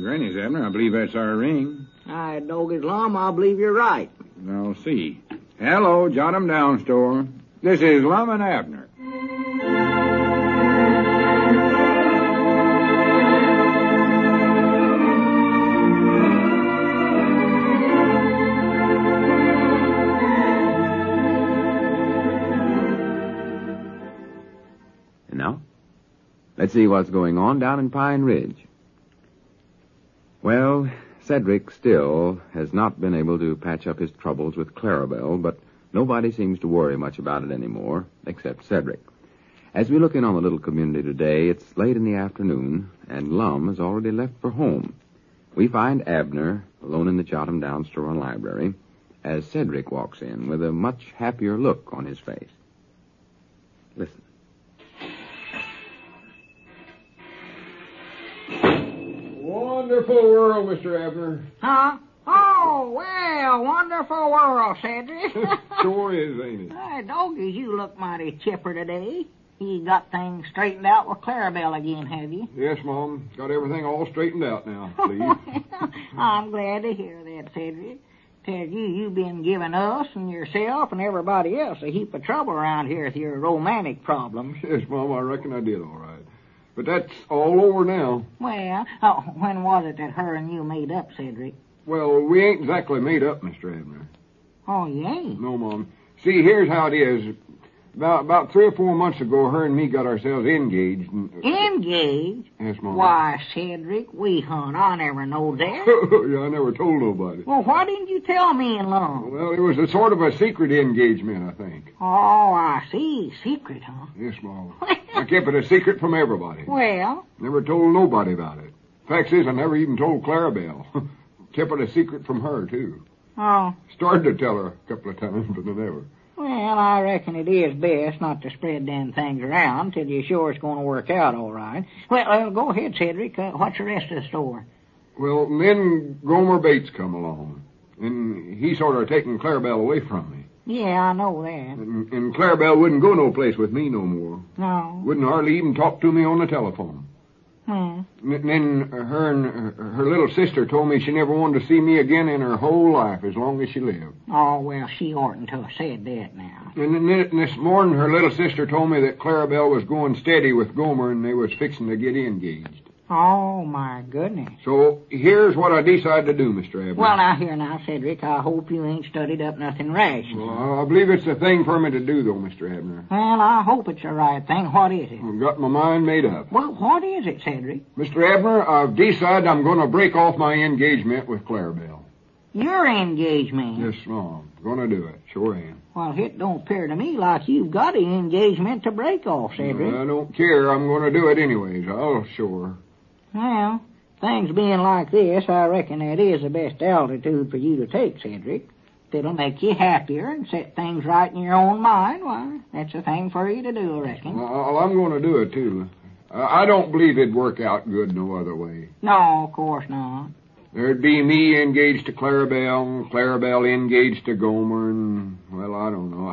Granny's, Abner. I believe that's our ring. I dog his lum, I believe you're right. I'll see. Hello, Jot 'em Down store. This is Lum and Abner. And now, let's see what's going on down in Pine Ridge. Well, Cedric still has not been able to patch up his troubles with Clarabelle, but nobody seems to worry much about it anymore, except Cedric. As we look in on the little community today, it's late in the afternoon, and Lum has already left for home. We find Abner alone in the Jot 'em Down store and library as Cedric walks in with a much happier look on his face. Listen. Wonderful world, Mr. Abner. Huh? Oh, well, wonderful world, Cedric. Sure is, ain't it? Hey, doggies, you look mighty chipper today. You got things straightened out with Clarabelle again, have you? Yes, Mom. Got everything all straightened out now, please. I'm glad to hear that, Cedric. Tell you, you've been giving us and yourself and everybody else a heap of trouble around here with your romantic problems. Yes, Mom, I reckon I did all right. But that's all over now. Well, when was it that her and you made up, Cedric? Well, we ain't exactly made up, Mr. Abner. Oh, you ain't? No, Mom. See, here's how it is. About 3 or 4 months ago, her and me got ourselves engaged. Engaged? Yes, Mom. Why, Cedric, we hunt. I never knowed that. Yeah, I never told nobody. Well, why didn't you tell me and Lum? Well, it was a sort of a secret engagement, I think. Oh, I see. Secret, huh? Yes, Mom. I kept it a secret from everybody. Well? Never told nobody about it. Fact is, I never even told Clarabelle. Kept it a secret from her, too. Oh. Started to tell her a couple of times, but I never. Well, I reckon it is best not to spread them things around till you're sure it's going to work out all right. Well, go ahead, Cedric. What's the rest of the story? Well, then Gomer Bates come along, and he sort of taken Clarabelle away from me. Yeah, I know that. And Clarabelle wouldn't go no place with me no more. No. Wouldn't hardly even talk to me on the telephone. Hmm. Then her and her little sister told me she never wanted to see me again in her whole life as long as she lived. Oh, well, she oughtn't to have said that now. And then this morning her little sister told me that Clarabelle was going steady with Gomer and they was fixing to get engaged. Oh, my goodness. So here's what I decided to do, Mr. Abner. Well, now, Cedric, I hope you ain't studied up nothing rash. Well, I believe it's the thing for me to do, though, Mr. Abner. Well, I hope it's the right thing. What is it? I've got my mind made up. Well, what is it, Cedric? Mr. Abner, I've decided I'm going to break off my engagement with Clarabelle. Your engagement? Yes, Mom. Going to do it. Sure am. Well, it don't appear to me like you've got an engagement to break off, Cedric. I don't care. I'm going to do it anyways. I'll sure. Well, things being like this, I reckon that is the best altitude for you to take, Cedric. If it'll make you happier and set things right in your own mind, why, that's the thing for you to do, I reckon. Well, I'm going to do it, too. I don't believe it'd work out good no other way. No, of course not. There'd be me engaged to Clarabelle, and Clarabelle engaged to Gomer, and, well, I don't know.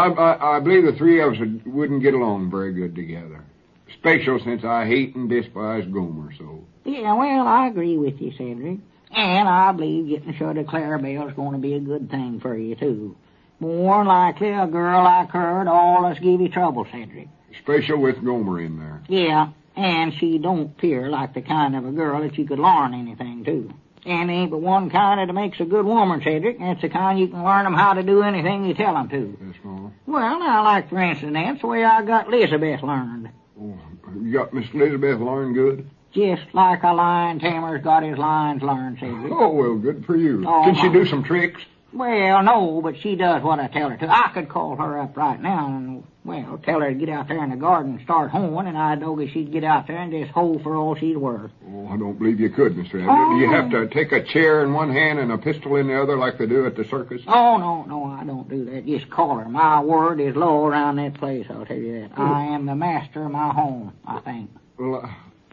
I believe the three of us wouldn't get along very good together. Special since I hate and despise Gomer so. Yeah, well, I agree with you, Cedric. And I believe getting shut of Clarabelle's going to be a good thing for you, too. More likely a girl like her'd always give you trouble, Cedric. Special with Gomer in there. Yeah, and she don't appear like the kind of a girl that you could learn anything to. And there ain't but one kind that makes a good woman, Cedric, and it's the kind you can learn them how to do anything you tell them to. Yes, Mom. Well, now, like, for instance, that's the way I got Elizabeth learned. Oh, you got Miss Elizabeth learned good? Just like a lion tamer's got his lions learned, Cedric. Oh, well, good for you. Oh, Can she do some tricks? Well, no, but she does what I tell her to. I could call her up right now and, well, tell her to get out there in the garden and start hoeing, and I know she'd get out there and just hoe for all she's worth. Oh, I don't believe you could, Mr. Abner. Oh. Do you have to take a chair in one hand and a pistol in the other like they do at the circus? Oh, no, I don't do that. Just call her. My word is low around that place, I'll tell you that. I am the master of my home, I think. Well,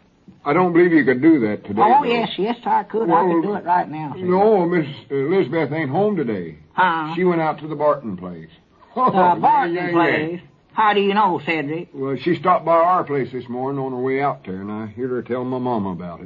I don't believe you could do that today. Oh, though. yes, I could. I could do it right now, Cedric. No, Miss Elizabeth ain't home today. Huh? She went out to the Barton place. Barton place? How do you know, Cedric? Well, she stopped by our place this morning on her way out there, and I heard her tell my mama about it.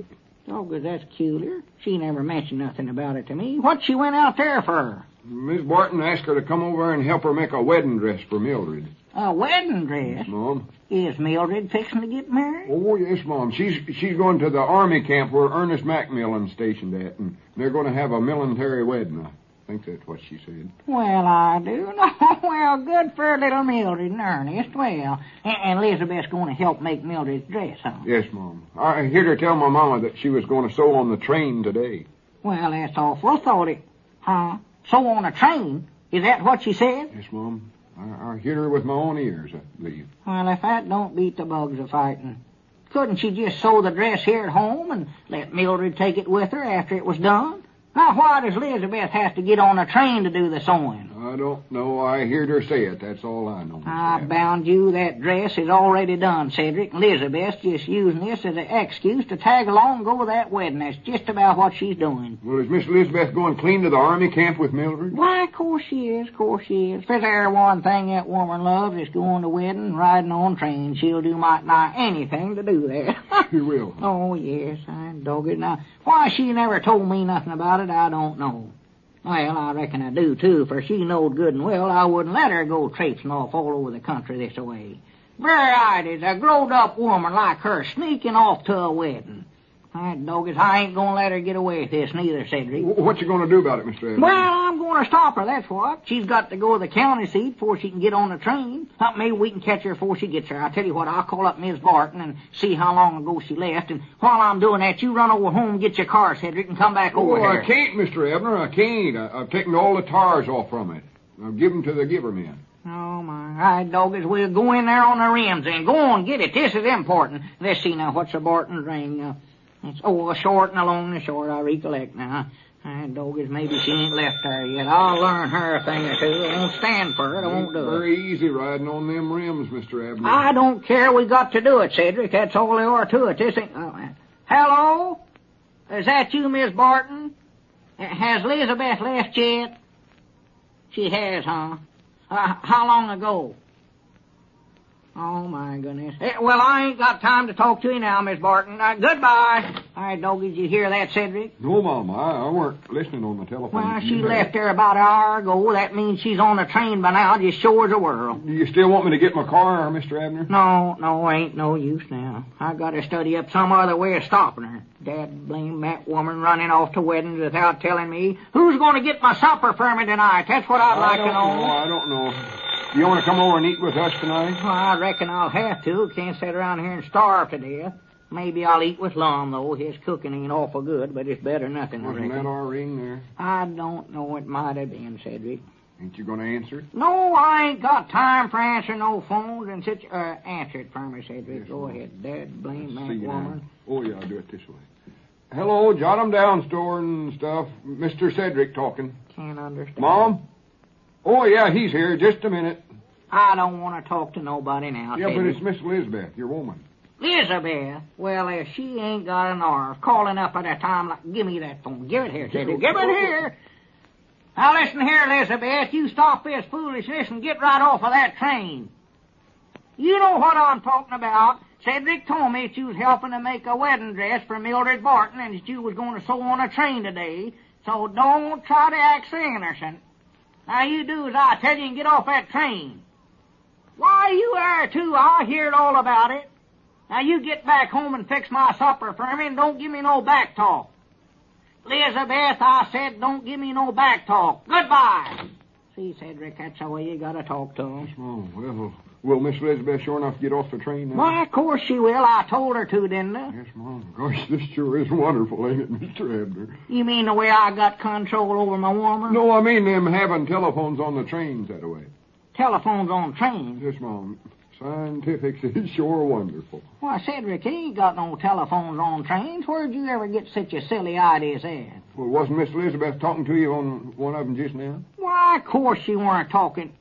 Doggone, that's peculiar. She never mentioned nothing about it to me. What she went out there for? Miss Barton asked her to come over and help her make a wedding dress for Mildred. A wedding dress? Yes, Mom. Is Mildred fixing to get married? Oh, yes, Mom. She's going to the army camp where Ernest Macmillan's stationed at, and they're going to have a military wedding. I think that's what she said. Well, I do know. Well, good for little Mildred and Ernest. Well, and Elizabeth's going to help make Mildred's dress, huh? Yes, Mom. I heard her tell my mama that she was going to sew on the train today. Well, that's awful thoughty. Huh? Sew on a train? Is that what she said? Yes, Mom. I heard her with my own ears, I believe. Well, if that don't beat the bugs of fighting. Couldn't she just sew the dress here at home and let Mildred take it with her after it was done? Now, why does Elizabeth have to get on a train to do the sewing? I don't know. I heard her say it. That's all I know. I bound you that dress is already done, Cedric. Elizabeth's just using this as an excuse to tag along and go to that wedding. That's just about what she's doing. Well, is Miss Elizabeth going clean to the army camp with Mildred? Why, of course she is. Of course she is. If there's one thing that woman loves, it's going to wedding and riding on trains. She'll do might nigh anything to do that. She will. Oh, yes, I dog it. Now, why she never told me nothing about it, I don't know. Well, I reckon I do, too, for she knowed good and well I wouldn't let her go traipsing off all over the country this way. Very is a growed-up woman like her sneaking off to a wedding. Doggos, I ain't gonna let her get away with this neither, Cedric. What you gonna do about it, Mr. Evans? Well, I'm gonna stop her, that's what. She's got to go to the county seat before she can get on the train. Maybe we can catch her before she gets there. I'll tell you what, I'll call up Miss Barton and see how long ago she left, and while I'm doing that, you run over home and get your car, Cedric, and come back over here. I can't, Mr. Ebner, I can't. I've taken all the tars off from it. I've given to the giver man. Oh, my. Doggos, we'll go in there on the rims and go on, get it. This is important. Let's see now, what's the Barton's ring? It's, a short and a long and a short, I recollect now. Doggos, maybe she ain't left there yet. I'll learn her a thing or two. I won't stand for it. I won't do it. Very easy riding on them rims, Mr. Abner. I don't care. We got to do it, Cedric. That's all there are to it. This ain't... Hello? Is that you, Miss Barton? Has Elizabeth left yet? She has, huh? How long ago? Oh, my goodness. Well, I ain't got time to talk to you now, Miss Barton. Goodbye. All right, Doggy, did you hear that, Cedric? No, Mom. I weren't listening on the telephone. Well, she left there about an hour ago. That means she's on the train by now, just sure as the world. Do you still want me to get my car, Mr. Abner? No, ain't no use now. I got to study up some other way of stopping her. Dad blame that woman running off to weddings without telling me. Who's going to get my supper for me tonight? That's what I'd like to know. I don't know. You want to come over and eat with us tonight? Well, I reckon I'll have to. Can't sit around here and starve to death. Maybe I'll eat with Lum, though. His cooking ain't awful good, but it's better than nothing, I reckon. Wasn't that our ring there? I don't know. It might have been, Cedric. Ain't you going to answer it? No, I ain't got time for answering no phones and such. Answer it for me, Cedric. Yes, Go ahead. Dad, blame that woman. Now. Oh, yeah, I'll do it this way. Hello, jot 'em down, store and stuff. Mr. Cedric talking. Can't understand. Mom? Oh, yeah, he's here. Just a minute. I don't want to talk to nobody now, Yeah, Cedric. but it's Miss Elizabeth, your woman. Elizabeth? Well, if she ain't got a nerve calling up at a time like... Give me that phone. Give it here, Cedric. Give it here. Now, listen here, Elizabeth. You stop this foolishness and get right off of that train. You know what I'm talking about. Cedric told me that you was helping to make a wedding dress for Mildred Barton and that you was going to sew on a train today. So don't try to act so innocent. Now, you do as I tell you and get off that train. Why, you are, too. I heard all about it. Now, you get back home and fix my supper for me and don't give me no back talk. Elizabeth, I said don't give me no back talk. Goodbye. See, Cedric, that's the way you gotta talk to him. Oh, well, will Miss Elizabeth sure enough get off the train now? Why, of course she will. I told her to, didn't I? Yes, Mom. Gosh, this sure is wonderful, ain't it, Mr. Abner? You mean the way I got control over my woman? No, I mean them having telephones on the trains that way. Telephones on trains? Yes, Mom. Scientific is sure wonderful. Why, Cedric, he ain't got no telephones on trains. Where'd you ever get such a silly idea as that? Well, wasn't Miss Elizabeth talking to you on one of them just now? Why, of course she weren't talking.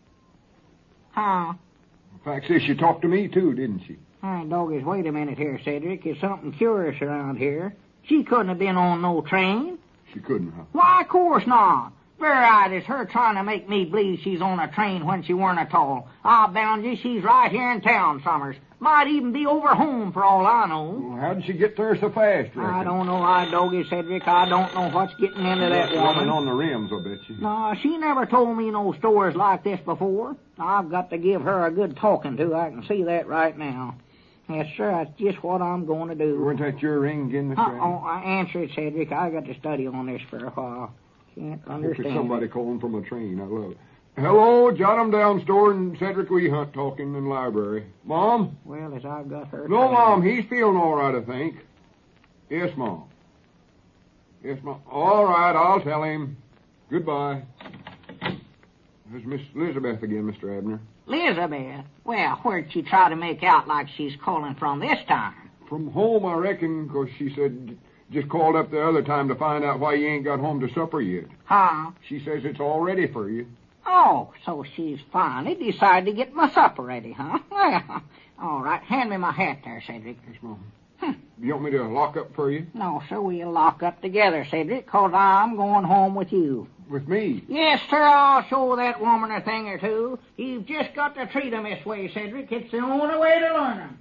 Huh? In fact, says she talked to me, too, didn't she? All right, doggies, wait a minute here, Cedric. There's something curious around here. She couldn't have been on no train. She couldn't, huh? Why, of course not. Very right, it's her trying to make me believe she's on a train when she weren't at all. I'll bound you she's right here in town, Summers. Might even be over home for all I know. Well, how did she get there so fast, reckon? I don't know, doggy, Cedric. I don't know what's getting into that Running woman. on the rims, I bet you. No, she never told me no stories like this before. I've got to give her a good talking to. I can see that right now. Yes, sir, that's just what I'm going to do. Wasn't that your ring again, Mr. Adams? Answer it, Cedric. I got to study on this for a while. Can't understand. It's somebody calling from a train. I love it. Hello, Jot 'em Down store and Cedric Weehunt talking in the library. Mom? Well, as I've got her... No, Mom, he's feeling all right, I think. Yes, Mom. Yes, Mom. All right, I'll tell him. Goodbye. There's Miss Elizabeth again, Mr. Abner. Elizabeth? Well, where'd she try to make out like she's calling from this time? From home, I reckon, 'cause she said just called up the other time to find out why you ain't got home to supper yet. Huh? She says it's all ready for you. Oh, so she's finally decided to get my supper ready, huh? Well, all right. Hand me my hat there, Cedric. Yes, Mom. You want me to lock up for you? No, sir, we'll lock up together, Cedric, 'cause I'm going home with you. With me? Yes, sir, I'll show that woman a thing or two. You've just got to treat 'em this way, Cedric. It's the only way to learn 'em.